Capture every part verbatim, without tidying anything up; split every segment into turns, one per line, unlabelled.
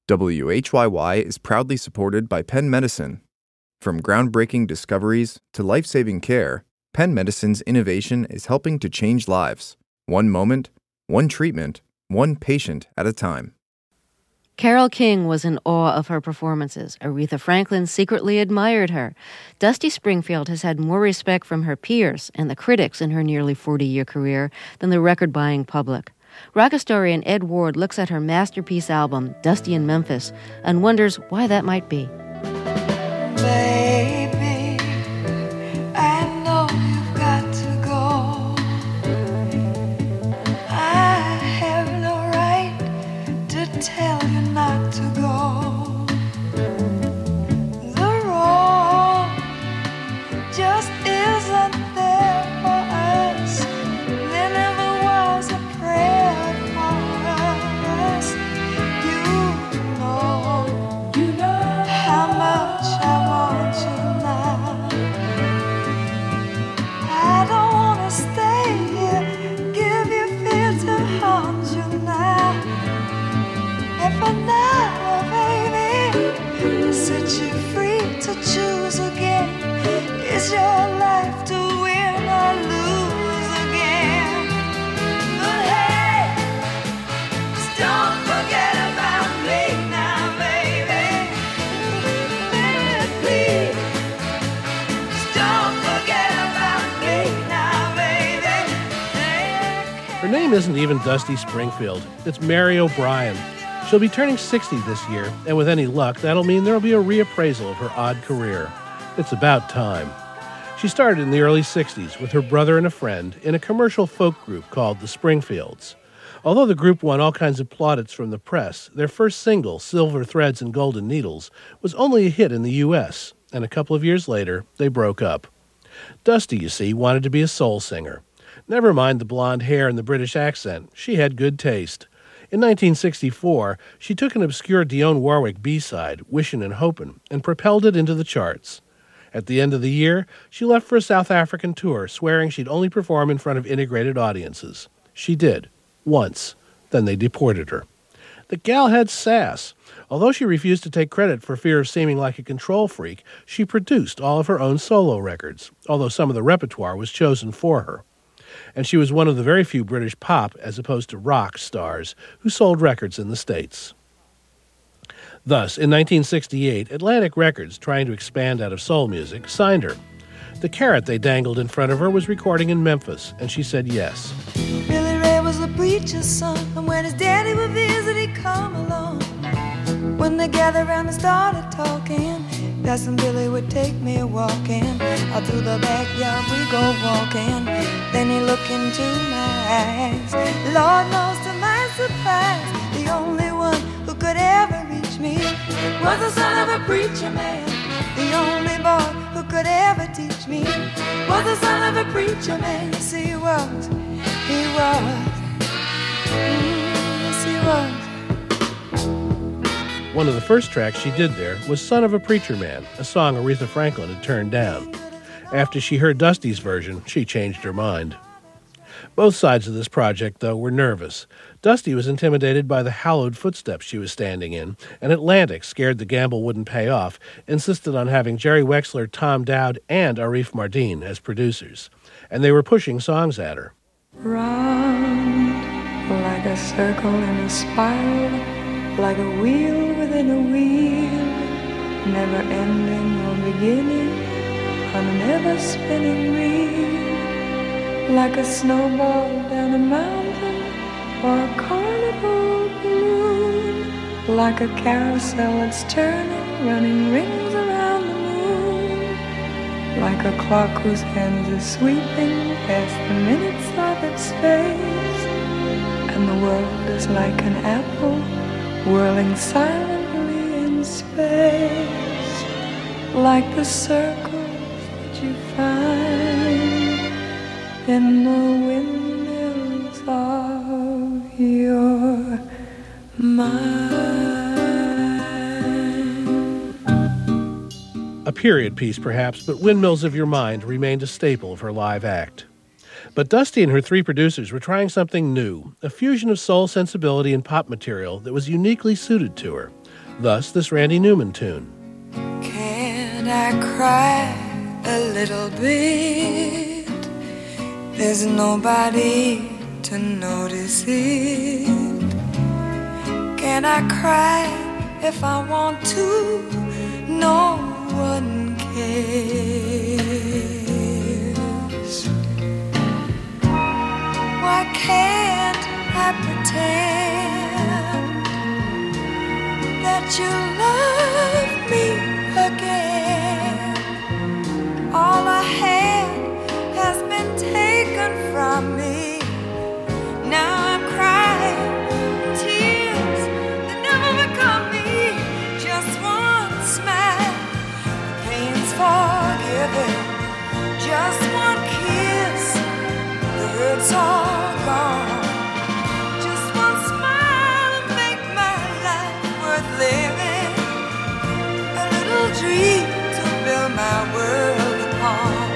W H Y Y is proudly supported by Penn Medicine. From groundbreaking discoveries to life-saving care, Penn Medicine's innovation is helping to change lives, one moment, one treatment, one patient at a time.
Carole King was in awe of her performances. Aretha Franklin secretly admired her. Dusty Springfield has had more respect from her peers and the critics in her nearly forty-year career than the record-buying public. Rock historian Ed Ward looks at her masterpiece album, Dusty in Memphis, and wonders why that might be.
Baby, I know you've got to go. I have no right to tell you not to go. The road just isn't there for us. There never was a prayer for us. You know, you know how much I want you now. I don't wanna stay here, give you fear to haunt you now. And for now, baby, set you free to choose again. It's your life to win or lose again. But hey, just don't forget about me now, baby. Baby, please, just don't forget about me now, baby.
Her name isn't even Dusty Springfield. It's Mary O'Brien. She'll be turning sixty this year, and with any luck, that'll mean there'll be a reappraisal of her odd career. It's about time. She started in the early sixties with her brother and a friend in a commercial folk group called the Springfields. Although the group won all kinds of plaudits from the press, their first single, Silver Threads and Golden Needles, was only a hit in the U S, and a couple of years later, they broke up. Dusty, you see, wanted to be a soul singer. Never mind the blonde hair and the British accent, she had good taste. In nineteen sixty-four, she took an obscure Dionne Warwick B-side, Wishin' and Hopin', and propelled it into the charts. At the end of the year, she left for a South African tour, swearing she'd only perform in front of integrated audiences. She did. Once. Then they deported her. The gal had sass. Although she refused to take credit for fear of seeming like a control freak, she produced all of her own solo records, although some of the repertoire was chosen for her. And she was one of the very few British pop, as opposed to rock, stars who sold records in the States. Thus, in nineteen sixty-eight, Atlantic Records, trying to expand out of soul music, signed her. The carrot they dangled in front of her was recording in Memphis, and she said yes.
Billy Ray was a preacher's son, and when his daddy would visit, he'd come along. When they gathered around and started talking, Cousin Billy would take me walking. Out through the backyard we go walking. Then he looked into my eyes. Lord knows to my surprise, the only one who could ever reach me was the son of a preacher man. The only boy who could ever teach me was the son of a preacher man. Yes, he was, he was, mm, yes, he was.
One of the first tracks she did there was Son of a Preacher Man, a song Aretha Franklin had turned down. After she heard Dusty's version, she changed her mind. Both sides of this project, though, were nervous. Dusty was intimidated by the hallowed footsteps she was standing in, and Atlantic, scared the gamble wouldn't pay off, insisted on having Jerry Wexler, Tom Dowd, and Arif Mardin as producers. And they were pushing songs at her.
Round like a circle in a spiral, like a wheel within a wheel, never ending or beginning on an ever-spinning reel, like a snowball down a mountain or a carnival balloon, like a carousel that's turning, running rings around the moon, like a clock whose hands are sweeping past the minutes of its face, and the world is like an apple whirling silently in space, like the circles that you find in the windmills of your mind.
A period piece, perhaps, but Windmills of Your Mind remained a staple of her live act. But Dusty and her three producers were trying something new, a fusion of soul sensibility and pop material that was uniquely suited to her. Thus, this Randy Newman tune.
Can I cry a little bit? There's nobody to notice it. Can I cry if I want to? No one cares. Why can't I pretend that you love me again? All I had has been taken from me. Now I'm crying tears that never become me. Just one smile, the pain's forgiven. Just one kiss, the hurt's all gone. Just one smile to make my life worth living. A little dream to build my world upon.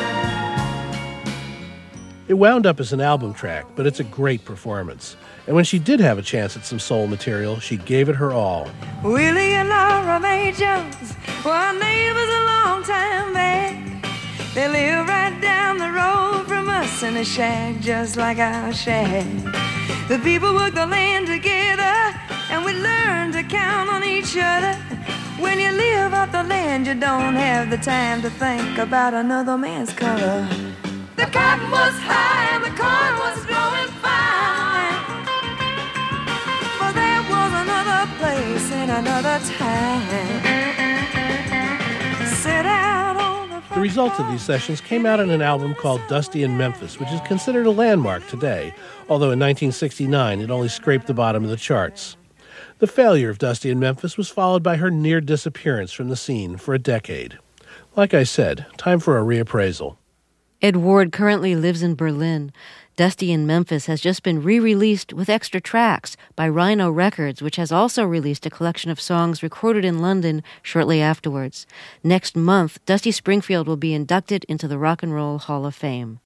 It wound up as an album track, but it's a great performance. And when she did have a chance at some soul material, she gave it her all.
Willie and Laura Mae Jones were neighbors a long time back. They live right down the road from us in a shack just like our shack. The people work the land together and we learn to count on each other. When you live off the land, you don't have the time to think about another man's color. The cotton was high and the corn was growing fine, but there was another place and another time. Sit out on the
The results of these sessions came out in an album called Dusty in Memphis, which is considered a landmark today, although in nineteen sixty-nine it only scraped the bottom of the charts. The failure of Dusty in Memphis was followed by her near disappearance from the scene for a decade. Like I said, time for a reappraisal.
Ed Ward currently lives in Berlin. Dusty in Memphis has just been re-released with extra tracks by Rhino Records, which has also released a collection of songs recorded in London shortly afterwards. Next month, Dusty Springfield will be inducted into the Rock and Roll Hall of Fame.